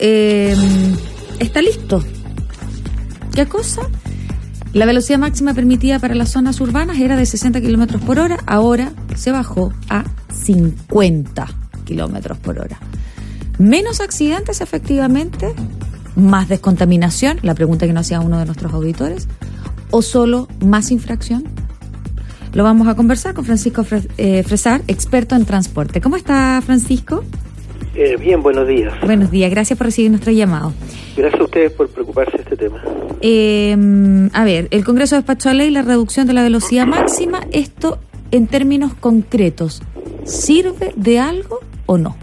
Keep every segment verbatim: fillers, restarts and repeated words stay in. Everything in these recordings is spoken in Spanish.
eh, está listo. ¿Qué cosa? La velocidad máxima permitida para las zonas urbanas era de sesenta kilómetros por hora, ahora se bajó a cincuenta kilómetros por hora. Menos accidentes, efectivamente, más descontaminación, la pregunta que nos hacía uno de nuestros auditores, o solo más infracción. Lo vamos a conversar con Francisco Fre- eh, Fresar, experto en transporte. ¿Cómo está, Francisco? Eh, bien, buenos días. Buenos días, gracias por recibir nuestro llamado. Gracias a ustedes por preocuparse de este tema. Eh, a ver, el Congreso despachó a ley la reducción de la velocidad máxima. Esto, en términos concretos, ¿sirve de algo o no?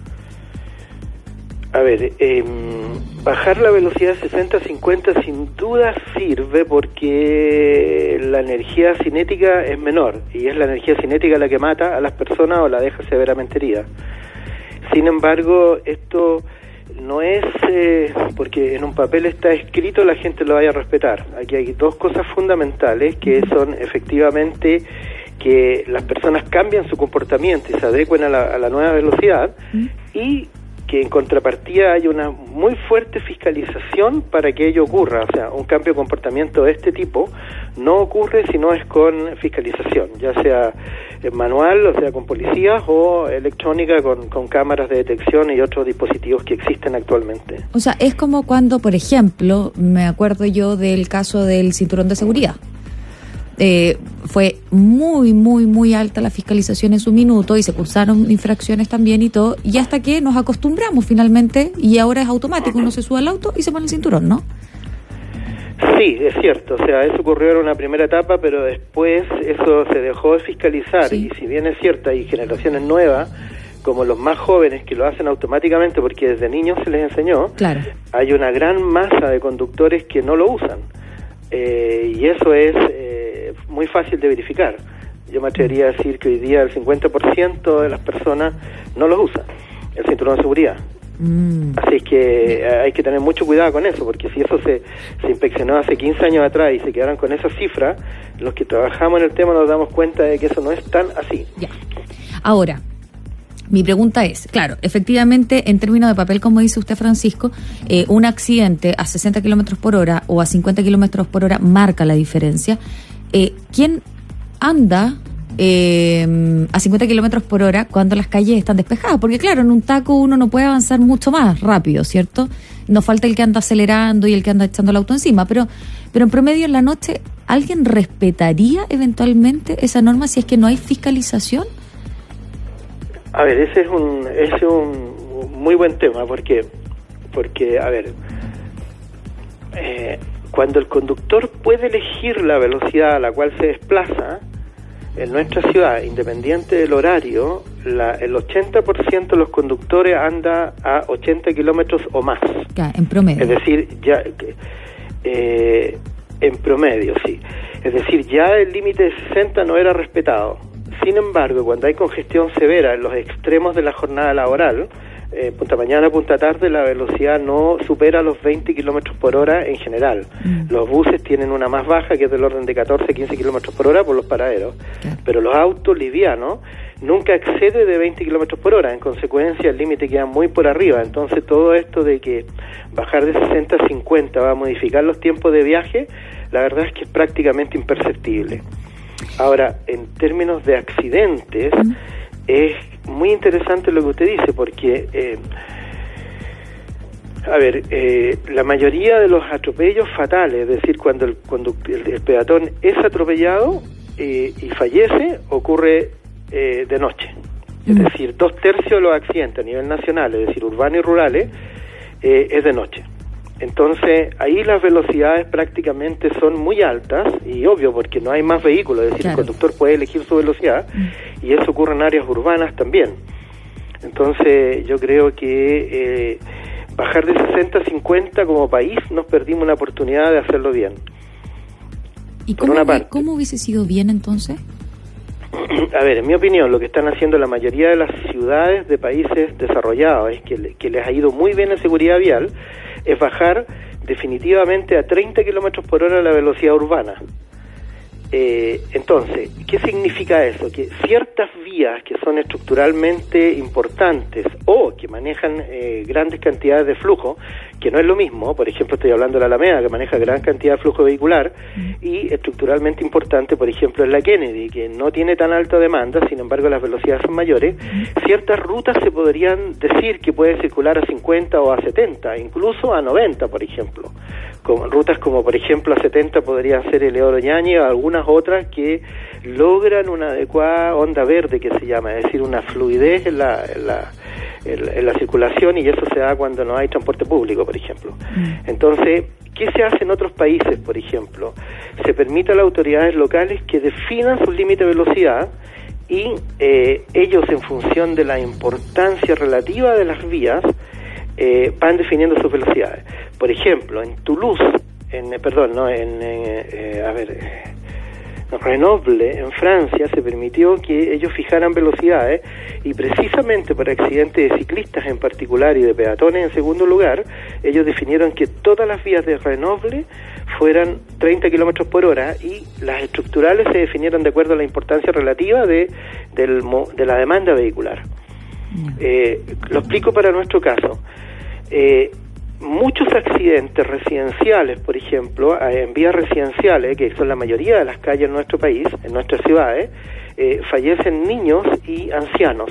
A ver, eh, bajar la velocidad de sesenta a cincuenta sin duda sirve porque la energía cinética es menor y es la energía cinética la que mata a las personas o la deja severamente herida. Sin embargo, esto no es eh, porque en un papel está escrito la gente lo vaya a respetar. Aquí hay dos cosas fundamentales que son efectivamente que las personas cambian su comportamiento y se adecuen a la, a la nueva velocidad ¿Mm? y que en contrapartida hay una muy fuerte fiscalización para que ello ocurra. O sea, un cambio de comportamiento de este tipo no ocurre si no es con fiscalización, ya sea manual, o sea, con policías, o electrónica con, con cámaras de detección y otros dispositivos que existen actualmente. O sea, es como cuando, por ejemplo, me acuerdo yo del caso del cinturón de seguridad. Eh, fue muy, muy, muy alta la fiscalización en su minuto y se cursaron infracciones también y todo, y hasta que nos acostumbramos finalmente y ahora es automático, uno se sube al auto y se pone el cinturón, ¿no? Sí, es cierto, o sea, eso ocurrió en una primera etapa, pero después eso se dejó de fiscalizar, sí. Y si bien es cierto, hay generaciones nuevas, como los más jóvenes, que lo hacen automáticamente porque desde niños se les enseñó, claro. Hay una gran masa de conductores que no lo usan, eh, y eso es eh, muy fácil de verificar. Yo me atrevería a decir que hoy día el cincuenta por ciento de las personas no lo usan, el cinturón de seguridad. Mm. Así que hay que tener mucho cuidado con eso, porque si eso se, se inspeccionó hace quince años atrás y se quedaron con esa cifra, los que trabajamos en el tema nos damos cuenta de que eso no es tan así. Ya. Ahora, mi pregunta es, claro, efectivamente, en términos de papel, como dice usted, Francisco, eh, un accidente a sesenta kilómetros por hora o a cincuenta kilómetros por hora marca la diferencia. Eh, ¿Quién anda Eh, a cincuenta kilómetros por hora cuando las calles están despejadas? Porque claro, en un taco uno no puede avanzar mucho más rápido, ¿cierto? Nos falta el que anda acelerando y el que anda echando el auto encima, pero pero en promedio en la noche, ¿alguien respetaría eventualmente esa norma si es que no hay fiscalización? A ver, ese es un ese es un muy buen tema, porque porque a ver, eh, cuando el conductor puede elegir la velocidad a la cual se desplaza en nuestra ciudad, independiente del horario, la, el ochenta por ciento de los conductores anda a ochenta kilómetros o más. Ya, en promedio. Es decir, ya eh, en promedio, sí. Es decir, ya el límite de sesenta no era respetado. Sin embargo, cuando hay congestión severa en los extremos de la jornada laboral, eh, punta mañana, punta tarde, la velocidad no supera los veinte kilómetros por hora en general. Mm. Los buses tienen una más baja, que es del orden de catorce, quince kilómetros por hora por los paraderos. Claro. Pero los autos livianos nunca excede de veinte kilómetros por hora. En consecuencia, el límite queda muy por arriba. Entonces, todo esto de que bajar de sesenta a cincuenta va a modificar los tiempos de viaje, la verdad es que es prácticamente imperceptible. Ahora, en términos de accidentes, mm. es muy interesante lo que usted dice, porque eh, a ver, eh, la mayoría de los atropellos fatales, es decir, cuando el, cuando el, el peatón es atropellado eh, y fallece, ocurre eh, de noche. Es mm. decir, dos tercios de los accidentes a nivel nacional, es decir, urbanos y rurales, eh, es de noche. Entonces, ahí las velocidades prácticamente son muy altas, y obvio, porque no hay más vehículos, es decir, claro. El conductor puede elegir su velocidad, mm. y eso ocurre en áreas urbanas también. Entonces, yo creo que eh, bajar de sesenta a cincuenta como país nos perdimos una oportunidad de hacerlo bien. ¿Y cómo, una parte, cómo hubiese sido bien entonces? A ver, en mi opinión, lo que están haciendo la mayoría de las ciudades de países desarrollados, es que, que les ha ido muy bien en seguridad vial, es bajar definitivamente a treinta kilómetros por hora la velocidad urbana. Eh, entonces, ¿qué significa eso? Que ciertas vías que son estructuralmente importantes o que manejan eh, grandes cantidades de flujo, que no es lo mismo, por ejemplo estoy hablando de la Alameda, que maneja gran cantidad de flujo vehicular, y estructuralmente importante, por ejemplo, es la Kennedy, que no tiene tan alta demanda, sin embargo las velocidades son mayores. Ciertas rutas se podrían decir que pueden circular a cincuenta o a setenta, incluso a noventa, por ejemplo. Como, rutas como por ejemplo a setenta podrían ser Eleodoro Yáñez o algunas otras que logran una adecuada onda verde, que se llama, es decir, una fluidez en la, en la, en la, en la circulación, y eso se da cuando no hay transporte público, por ejemplo. Mm. Entonces, ¿qué se hace en otros países, por ejemplo? Se permite a las autoridades locales que definan sus límites de velocidad y eh, ellos, en función de la importancia relativa de las vías, Eh, van definiendo sus velocidades. Por ejemplo, en Toulouse, en, eh, perdón, no, en, eh, eh, a ver, eh, Grenoble, en Francia, se permitió que ellos fijaran velocidades, y precisamente por accidentes de ciclistas en particular y de peatones en segundo lugar, ellos definieron que todas las vías de Grenoble fueran treinta kilómetros por hora, y las estructurales se definieron de acuerdo a la importancia relativa de, del, de la demanda vehicular. Eh, lo explico para nuestro caso. Eh, muchos accidentes residenciales, por ejemplo, en vías residenciales, que son la mayoría de las calles en nuestro país, en nuestras ciudades, eh, fallecen niños y ancianos.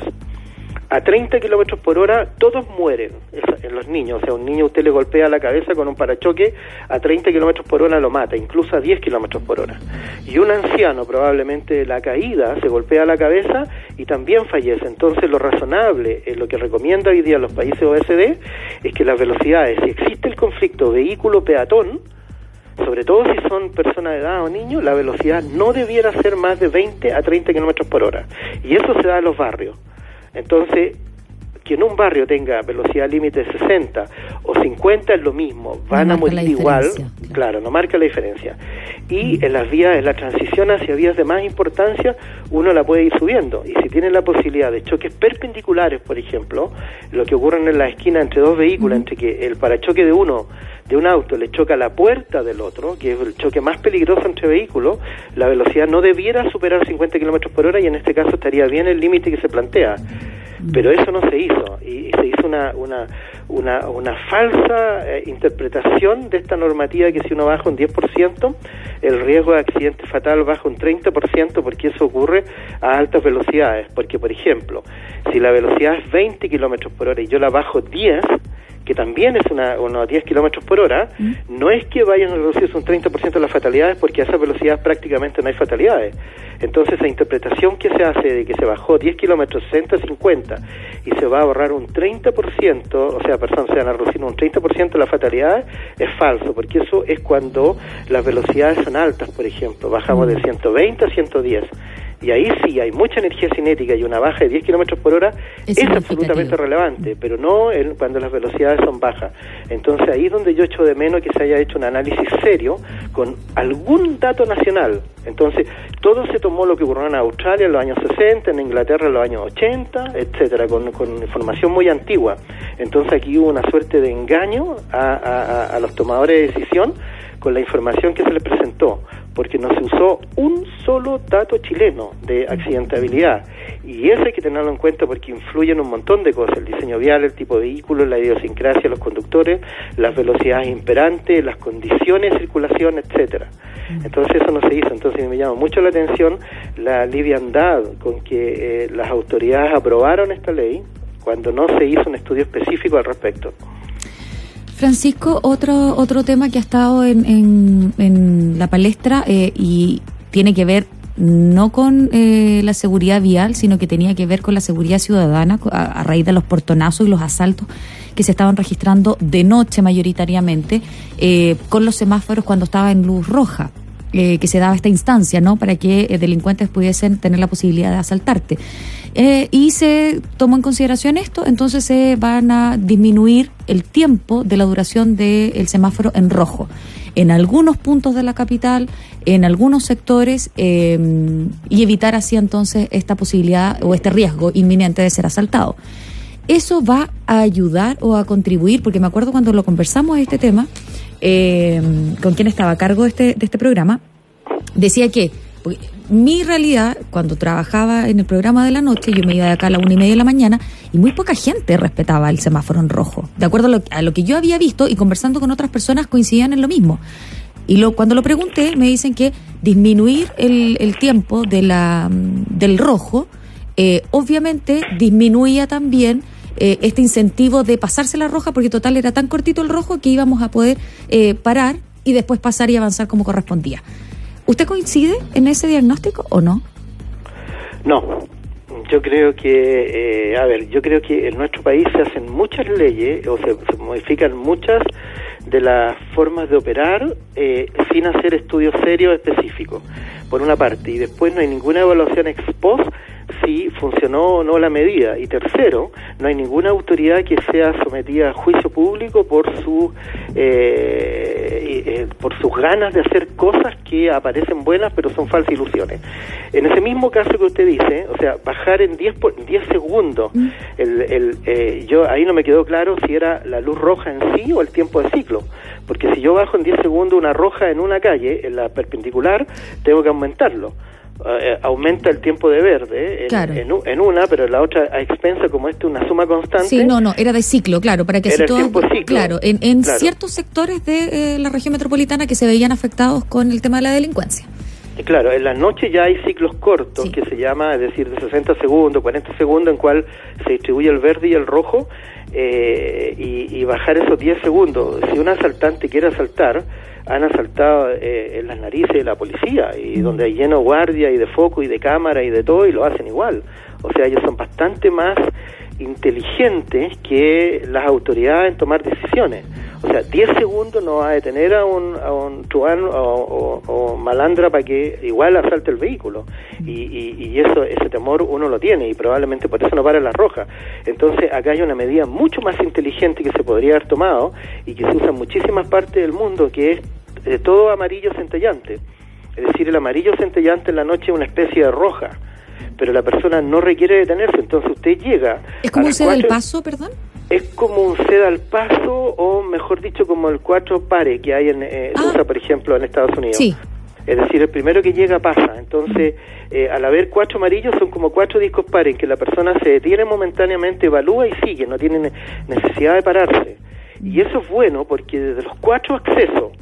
A treinta kilómetros por hora todos mueren, en los niños. O sea, un niño usted le golpea la cabeza con un parachoque, a treinta kilómetros por hora lo mata, incluso a diez kilómetros por hora. Y un anciano, probablemente la caída, se golpea la cabeza y también fallece. Entonces, lo razonable, eh, lo que recomienda hoy día los países O E C D, es que las velocidades, si existe el conflicto vehículo-peatón, sobre todo si son personas de edad o niños, la velocidad no debiera ser más de veinte a treinta kilómetros por hora. Y eso se da en los barrios. Entonces, que en un barrio tenga velocidad límite de sesenta o cincuenta es lo mismo, van no a morir igual, claro. claro, no marca la diferencia. Y mm. en las vías, en la transición hacia vías de más importancia, uno la puede ir subiendo. Y si tiene la posibilidad de choques perpendiculares, por ejemplo, lo que ocurre en la esquina entre dos vehículos, mm. entre que el parachoque de uno de un auto le choca la puerta del otro, que es el choque más peligroso entre vehículos, la velocidad no debiera superar cincuenta kilómetros por hora, y en este caso estaría bien el límite que se plantea. Pero eso no se hizo, y se hizo una una una, una falsa eh, interpretación de esta normativa, que si uno baja un diez por ciento, el riesgo de accidente fatal baja un treinta por ciento, porque eso ocurre a altas velocidades. Porque, por ejemplo, si la velocidad es veinte kilómetros por hora y yo la bajo diez, que también es una, unos diez kilómetros por hora, ¿Mm? no es que vayan a reducirse un treinta por ciento de las fatalidades, porque a esa velocidad prácticamente no hay fatalidades. Entonces, la interpretación que se hace de que se bajó diez kilómetros, sesenta, cincuenta, y se va a ahorrar un treinta por ciento, o sea, personas se van a reducir un treinta por ciento de las fatalidades, es falso, porque eso es cuando las velocidades son altas, por ejemplo, bajamos de ciento veinte a ciento diez. Y ahí sí hay mucha energía cinética, y una baja de diez kilómetros por hora es, es absolutamente relevante, pero no el, cuando las velocidades son bajas. Entonces ahí es donde yo echo de menos que se haya hecho un análisis serio con algún dato nacional. Entonces todo se tomó lo que ocurrió en Australia en los años sesenta, en Inglaterra en los años ochenta, etcétera, con, con información muy antigua. Entonces aquí hubo una suerte de engaño a, a, a los tomadores de decisión con la información que se les presentó, porque no se usó un solo dato chileno de accidentabilidad, y eso hay que tenerlo en cuenta porque influye en un montón de cosas: el diseño vial, el tipo de vehículo, la idiosincrasia de los conductores, las velocidades imperantes, las condiciones de circulación, etcétera. Entonces eso no se hizo. Entonces me llama mucho la atención la liviandad con que eh, las autoridades aprobaron esta ley cuando no se hizo un estudio específico al respecto. Francisco, otro otro tema que ha estado en, en, en la palestra eh, y tiene que ver no con eh, la seguridad vial, sino que tenía que ver con la seguridad ciudadana a, a raíz de los portonazos y los asaltos que se estaban registrando de noche mayoritariamente eh, con los semáforos cuando estaba en luz roja. Eh, que se daba esta instancia, ¿no?, para que eh, delincuentes pudiesen tener la posibilidad de asaltarte. Eh, y se tomó en consideración esto, entonces se van a disminuir el tiempo de la duración del semáforo en rojo. En algunos puntos de la capital, en algunos sectores, eh, y evitar así entonces esta posibilidad o este riesgo inminente de ser asaltado. ¿Eso va a ayudar o a contribuir? Porque me acuerdo cuando lo conversamos este tema, Eh, con quien estaba a cargo de este, de este programa, decía que Porque mi realidad, cuando trabajaba en el programa de la noche, yo me iba de acá a la una y media de la mañana y muy poca gente respetaba el semáforo en rojo. De acuerdo a lo, a lo que yo había visto y conversando con otras personas coincidían en lo mismo. Y lo, cuando lo pregunté, me dicen que disminuir el, el tiempo de la, del rojo, eh, obviamente disminuía también eh, este incentivo de pasarse la roja, porque total era tan cortito el rojo que íbamos a poder eh, parar y después pasar y avanzar como correspondía. ¿Usted coincide en ese diagnóstico o no? No, yo creo que, eh, a ver, yo creo que en nuestro país se hacen muchas leyes, o se, se modifican muchas de las formas de operar eh, sin hacer estudios serios específicos, por una parte, y después no hay ninguna evaluación ex post si funcionó o no la medida, y tercero, no hay ninguna autoridad que sea sometida a juicio público por su eh, eh, por sus ganas de hacer cosas que aparecen buenas pero son falsas ilusiones. En ese mismo caso que usted dice, o sea, bajar en diez segundos, mm. el, el, eh, yo ahí no me quedó claro si era la luz roja en sí o el tiempo de ciclo, porque si yo bajo en diez segundos una roja en una calle, en la perpendicular, tengo que aumentarlo. Uh, aumenta el tiempo de verde en, claro. en, en una, pero en la otra a expensa, como esto es una suma constante. Sí, no, no, era de ciclo, claro, para que era si todo, el tiempo ciclo. Claro, en, en claro. ciertos sectores de eh, la región metropolitana que se veían afectados con el tema de la delincuencia. Y claro, en la noche ya hay ciclos cortos, sí. que se llama, es decir, de sesenta segundos, cuarenta segundos, en cual se distribuye el verde y el rojo, eh, y, y bajar esos diez segundos. Si un asaltante quiere asaltar, han asaltado eh, en las narices de la policía, y mm. donde hay lleno de guardia y de foco y de cámara y de todo, y lo hacen igual. O sea, ellos son bastante más inteligentes que las autoridades en tomar decisiones. O sea, diez segundos no va a detener a un, a un truán o, o, o malandra para que igual asalte el vehículo. Y, y, y eso, ese temor uno lo tiene, y probablemente por eso no para la roja. Entonces, acá hay una medida mucho más inteligente que se podría haber tomado y que se usa en muchísimas partes del mundo, que es eh, todo amarillo centellante. Es decir, el amarillo centellante en la noche es una especie de roja, pero la persona no requiere detenerse. Entonces usted llega... ¿Es como un ceda al paso, perdón? Es como un ceda al paso, o mejor dicho, como el cuatro pare que hay en eh, ah. usa, por ejemplo, en Estados Unidos. Sí. Es decir, el primero que llega pasa. Entonces, eh, al haber cuatro amarillos, son como cuatro discos pares, en que la persona se detiene momentáneamente, evalúa y sigue, no tiene ne- necesidad de pararse. Y eso es bueno, porque desde los cuatro accesos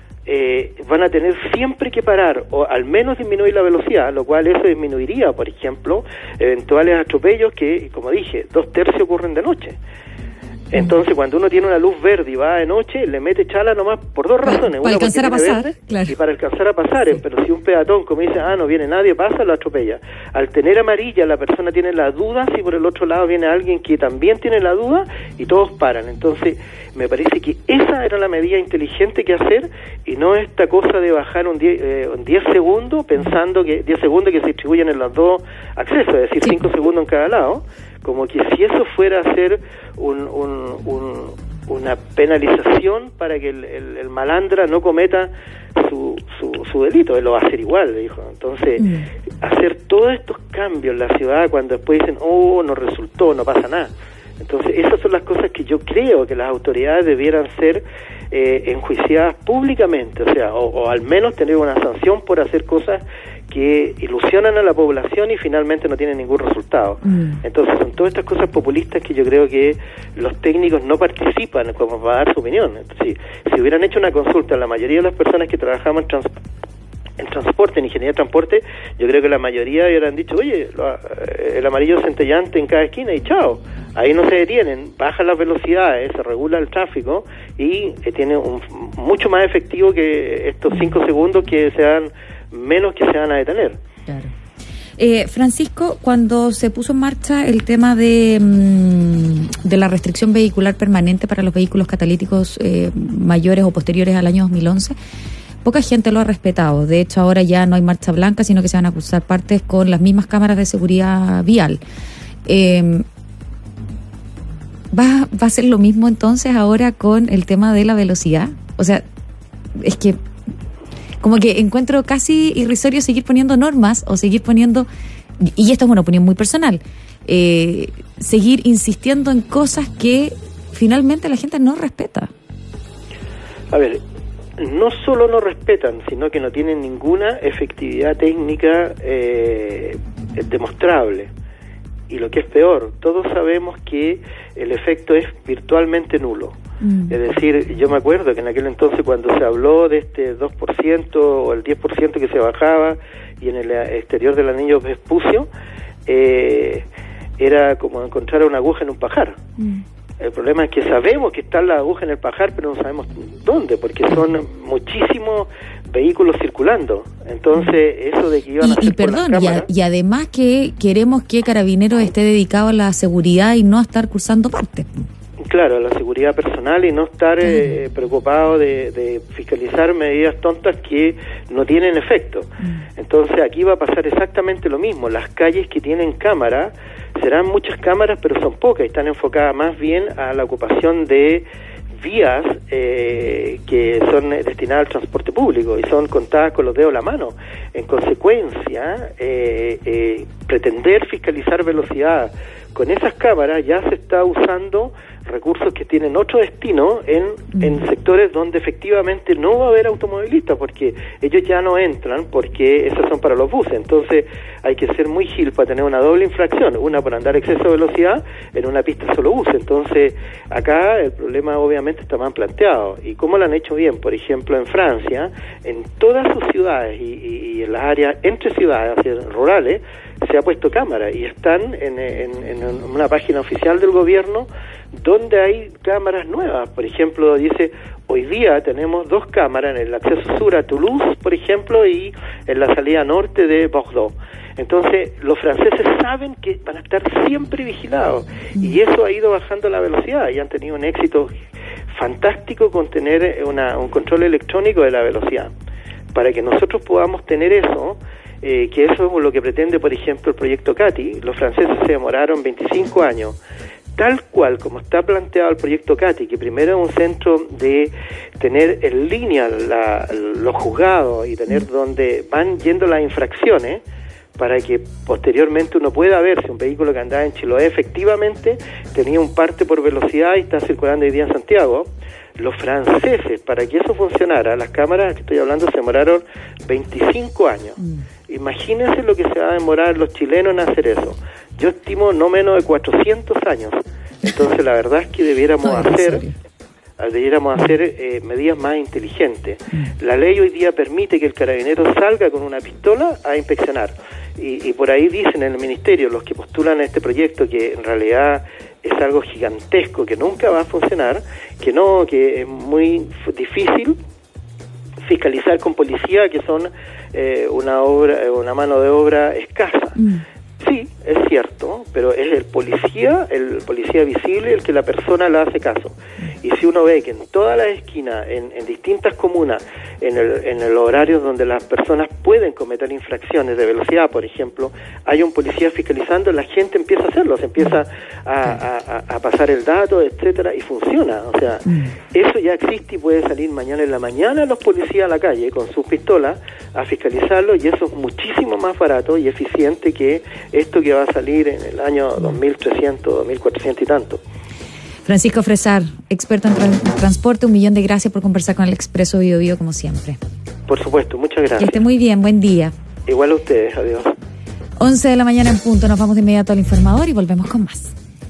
eh, van a tener siempre que parar, o al menos disminuir la velocidad, lo cual eso disminuiría, por ejemplo, eventuales atropellos que, como dije, dos tercios ocurren de noche. Entonces, cuando uno tiene una luz verde y va de noche, le mete chala nomás por dos razones. Para, para una, alcanzar a pasar, verde, claro. Y para alcanzar a pasar. Sí. Pero si un peatón, como dice, ah, no viene nadie, pasa, lo atropella. Al tener amarilla, la persona tiene la duda si por el otro lado viene alguien que también tiene la duda, y todos paran. Entonces, me parece que esa era la medida inteligente que hacer, y no esta cosa de bajar un diez, eh, un diez segundos, pensando que diez segundos que se distribuyen en los dos accesos, es decir, sí. cinco segundos en cada lado. Como que si eso fuera a ser un, un, un, una penalización para que el, el, el malandra no cometa su, su, su delito, él lo va a hacer igual, dijo. Entonces, mm. hacer todos estos cambios en la ciudad cuando después dicen, oh, no resultó, no pasa nada. Entonces, esas son las cosas que yo creo que las autoridades debieran ser eh, enjuiciadas públicamente, o sea, o, o al menos tener una sanción por hacer cosas que ilusionan a la población y finalmente no tienen ningún resultado. Mm. Entonces son todas estas cosas populistas que yo creo que los técnicos no participan como para dar su opinión. Entonces, si, si hubieran hecho una consulta a la mayoría de las personas que trabajamos en, trans, en transporte, en ingeniería de transporte, yo creo que la mayoría hubieran dicho, oye, lo, el amarillo centellante en cada esquina y chao. Ahí no se detienen, bajan las velocidades, se regula el tráfico y eh, tiene un mucho más efectivo que estos cinco segundos que se dan menos que se van a detener. Claro. Eh, Francisco, cuando se puso en marcha el tema de, mmm, de la restricción vehicular permanente para los vehículos catalíticos eh, mayores o posteriores al año dos mil once, poca gente lo ha respetado. De hecho, ahora ya no hay marcha blanca, sino que se van a cruzar partes con las mismas cámaras de seguridad vial. Eh, ¿va, ¿Va a ser lo mismo entonces ahora con el tema de la velocidad? O sea, es que como que encuentro casi irrisorio seguir poniendo normas o seguir poniendo, y esto es una opinión muy personal, eh, seguir insistiendo en cosas que finalmente la gente no respeta. A ver, no solo no respetan, sino que no tienen ninguna efectividad técnica eh, demostrable. Y lo que es peor, todos sabemos que el efecto es virtualmente nulo. Mm. Es decir, yo me acuerdo que en aquel entonces cuando se habló de este dos por ciento o el diez por ciento que se bajaba y en el exterior del anillo Vespucio, eh, era como encontrar una aguja en un pajar. Mm. El problema es que sabemos que está la aguja en el pajar, pero no sabemos dónde, porque son muchísimos vehículos circulando. Entonces, eso de que iban a hacer Y, y perdón, y, a, y además que queremos que Carabineros esté dedicado a la seguridad y no a estar cursando partes. Claro, a la seguridad personal y no estar eh, preocupado de, de fiscalizar medidas tontas que no tienen efecto. Entonces, aquí va a pasar exactamente lo mismo. Las calles que tienen cámara serán muchas cámaras, pero son pocas y están enfocadas más bien a la ocupación de vías eh, que son destinadas al transporte público y son contadas con los dedos de la mano. En consecuencia, eh, eh, pretender fiscalizar velocidad con esas cámaras ya se está usando recursos que tienen otro destino en, en sectores donde efectivamente no va a haber automovilistas, porque ellos ya no entran, porque esos son para los buses. Entonces hay que ser muy gil para tener una doble infracción, una por andar a exceso de velocidad en una pista solo bus. Entonces acá el problema obviamente está más planteado. ¿Y cómo lo han hecho bien? Por ejemplo, en Francia, en todas sus ciudades y, y, y en las áreas entre ciudades, hacia rurales, se ha puesto cámara y están en, en, en una página oficial del gobierno donde hay cámaras nuevas. Por ejemplo, dice, hoy día tenemos dos cámaras en el acceso sur a Toulouse, por ejemplo, y en la salida norte de Bordeaux. Entonces, los franceses saben que van a estar siempre vigilados y eso ha ido bajando la velocidad y han tenido un éxito fantástico con tener una, un control electrónico de la velocidad. Para que nosotros podamos tener eso, eh, que eso es lo que pretende, por ejemplo, el proyecto CATI, los franceses se demoraron veinticinco años. Tal cual como está planteado el proyecto CATI, que primero es un centro de tener en línea la, los juzgados y tener donde van yendo las infracciones, para que posteriormente uno pueda ver si un vehículo que andaba en Chiloé efectivamente tenía un parte por velocidad y está circulando hoy día en Santiago. Los franceses, para que eso funcionara, las cámaras que estoy hablando se demoraron veinticinco años. Mm. Imagínense lo que se va a demorar los chilenos en hacer eso. Yo estimo no menos de cuatrocientos años. Entonces la verdad es que debiéramos no, hacer debiéramos hacer eh, medidas más inteligentes. Mm. La ley hoy día permite que el carabinero salga con una pistola a inspeccionar. Y, y por ahí dicen en el ministerio, los que postulan este proyecto, que en realidad es algo gigantesco, que nunca va a funcionar, que no, que es muy difícil fiscalizar con policía, que son eh, una obra, una mano de obra escasa. Mm. Sí, es cierto, pero es el policía, el policía visible, el que la persona le hace caso. Y si uno ve que en todas las esquinas, en, en distintas comunas, en el, en el horario donde las personas pueden cometer infracciones de velocidad, por ejemplo, hay un policía fiscalizando, la gente empieza a hacerlo, se empieza a, a, a pasar el dato, etcétera, y funciona. O sea, eso ya existe y puede salir mañana en la mañana los policías a la calle con sus pistolas a fiscalizarlo, y eso es muchísimo más barato y eficiente que esto que va a salir en el año dos mil trescientos, dos mil cuatrocientos y tanto. Francisco Fresar, experto en tra- transporte, un millón de gracias por conversar con el Expreso Bio Bio como siempre. Por supuesto, muchas gracias. Que esté muy bien, buen día. Igual a ustedes, adiós. once de la mañana en punto, nos vamos de inmediato al informador y volvemos con más.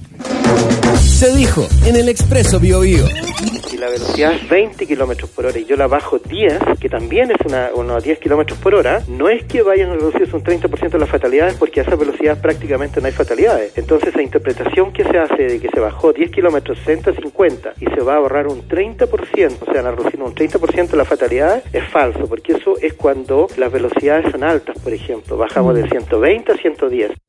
Se dijo en el Expreso Bio Bio. Y la velocidad es veinte kilómetros por hora y yo la bajo diez, que también es una, unos diez kilómetros por hora, no es que vayan a reducirse un treinta por ciento las fatalidades, porque a esa velocidad prácticamente no hay fatalidades. Entonces la interpretación que se hace de que se bajó diez kilómetros, sesenta, cincuenta y se va a ahorrar un treinta por ciento, o sea, van a reducir un treinta por ciento las fatalidades, es falso, porque eso es cuando las velocidades son altas, por ejemplo, bajamos de ciento veinte a ciento diez.